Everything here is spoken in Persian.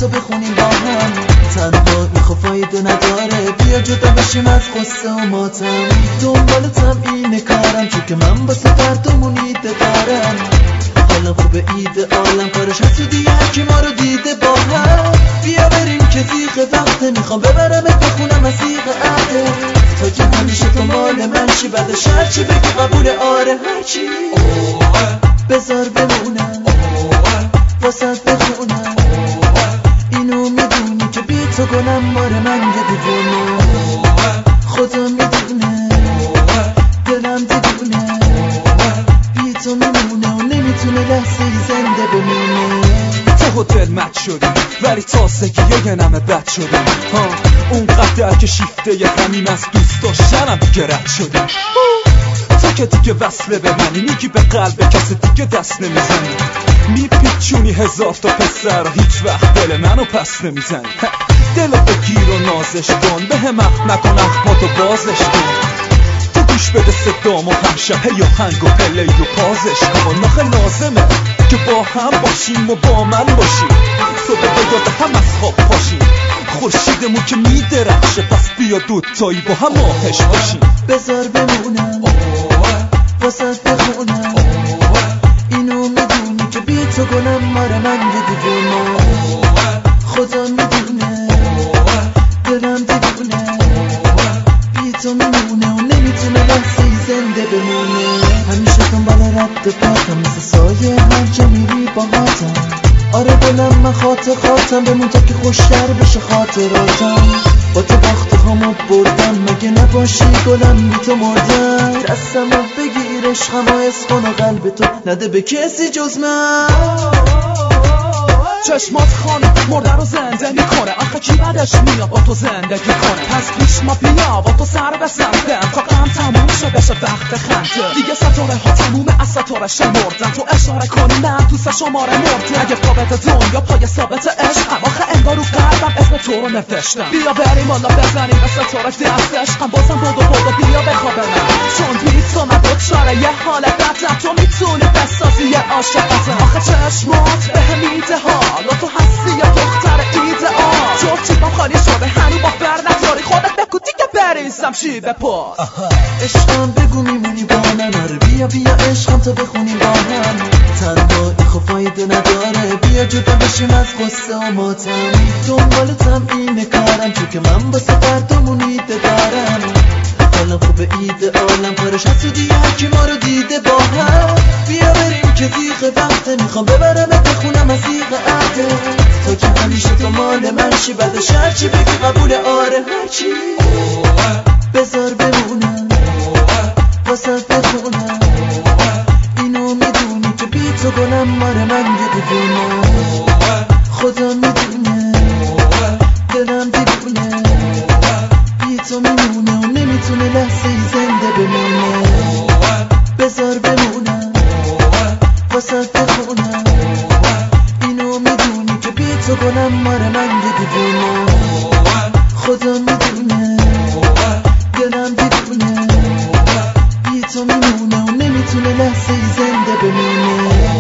تو بخونیم با هم. تنها میخوا فایده نداره، بیا جدا بشیم از قصه و ماتم. دنبالتم اینه کارم، چون که من واسه فردامون ایده دارم. حالا خوبه ایده عالم کارش حسودی هرکی ما رو دیده با هم. بیا بریم که زیغ وقته، میخوام ببرمت بخونم از زیغ عهده. تا که همیشه تو مال من شی، بعدش هرچی بگی قبول آره هرچی. بذار بمونم واسه بخونم، اینو میدونی که بی تو گلم مار من یه دیوونه. خدا میدونه دلم دیوونه، بی تو میمونه و نمیتونه لحظه زنده بمونه. تو هتل مت شدی ولی تازگی یه نمه بد شدی، اون قدر که شیفته یه همین از دوست داشتنم دیگه رد شدی. تو که دیگه وصله به منی، میگی به قلب کسی دیگه دست نمیزنی. میپیچونی هزار تا پسر، هیچ وقت دل منو پس نمیزنی. دلو بگیر و نازش کن، به هم نکن اخماتو بازش کن. تو گوش بده صدام و همشه یا هنگ و پلی و پازش کن. آخه لازمه که با هم باشیم و با من باشیم، صبح به یاد هم از خواب پاشیم. خورشیدمون که میدرخشه، پس بیا دوتایی با هم آهش باشیم. بذار بمونم واسه بخونم، اینو میدونی که بی تو گلم مار من یه دیوونه. خدا میدونه دلم دیوونه، بی تو میمونه و نمیتونه لحظه زنده بمونه. همیشه دنبال رد پاتم، مثل سایه هر جا میری با هاتم. آره دلم من خاطرم بمون تا که خوشتر بشه خاطراتم. با تو باخته همو بردم، مگه نباشی گلم بی تو مردم. دستم رو بگیر عشقم و حس کن و قلب تو نده به کسی جز من. چشمات خانه مرده رو زنده میکنه، آخه کی بعدش میاد با تو زندگی کنه. پس پیش ما بیا با تو سر بسندم، تا غم تموم شه بشه وقت خنده. دیگه ستاره ها تمومه از ستاره شمردن، تو اشاره کنی من تو شماره مرده. اگه ثابت دنیا پای ثابت عشقم، آخه انگار رو قلبم اسم تو رو نوشتم. بیا بریم بالا بزنیم به ستاره دست عشقم، بازم بودو بیا بخوابنم. چون بی تو من دوچاره یه حال بدم، تو میتونی بسازی یه عاشقتم. آخه چشمات به هم میده حالا تو هستی یه دختر ایدئال. جفتیبام خالی شده هنو با بر نداری، خودت بگو دیگه بریزم چی به پاس. عشقم بگو میمونی با من، آره بیا عشقم تو بخونیم با هم. تنهایی خب فایده نداره، بیا جدا بشیم از قصه و ماتم. دنبالتم اینه کارم، چون که من واسه فردامون ایده دارم. حالا خوبه ایده عالم کارش حسودی هرکی ما رو دیده با هم. بیا بریم که زیغ وقته، میخوام ببرمت بخونم از زیغ عهده. تا که همیشه تو مال من شی، بعدش هرچی بگی قبول آره هرچی. بذار بمونم واسه بخونم، اینو میدونی که بی تو گلم مار من یه دیوونه. خدا میدونه دلم دیوونه، بی تو میمونه و نمیتونه لحظه زنده بمونه. بذار بمونم واسه بخونم، اینو میدونی که بی تو گلم مار من یه دیوونه. خدا میدونه دلم دیوونه، بی تو میمونه و نمیتونه لحظه زنده بمونه.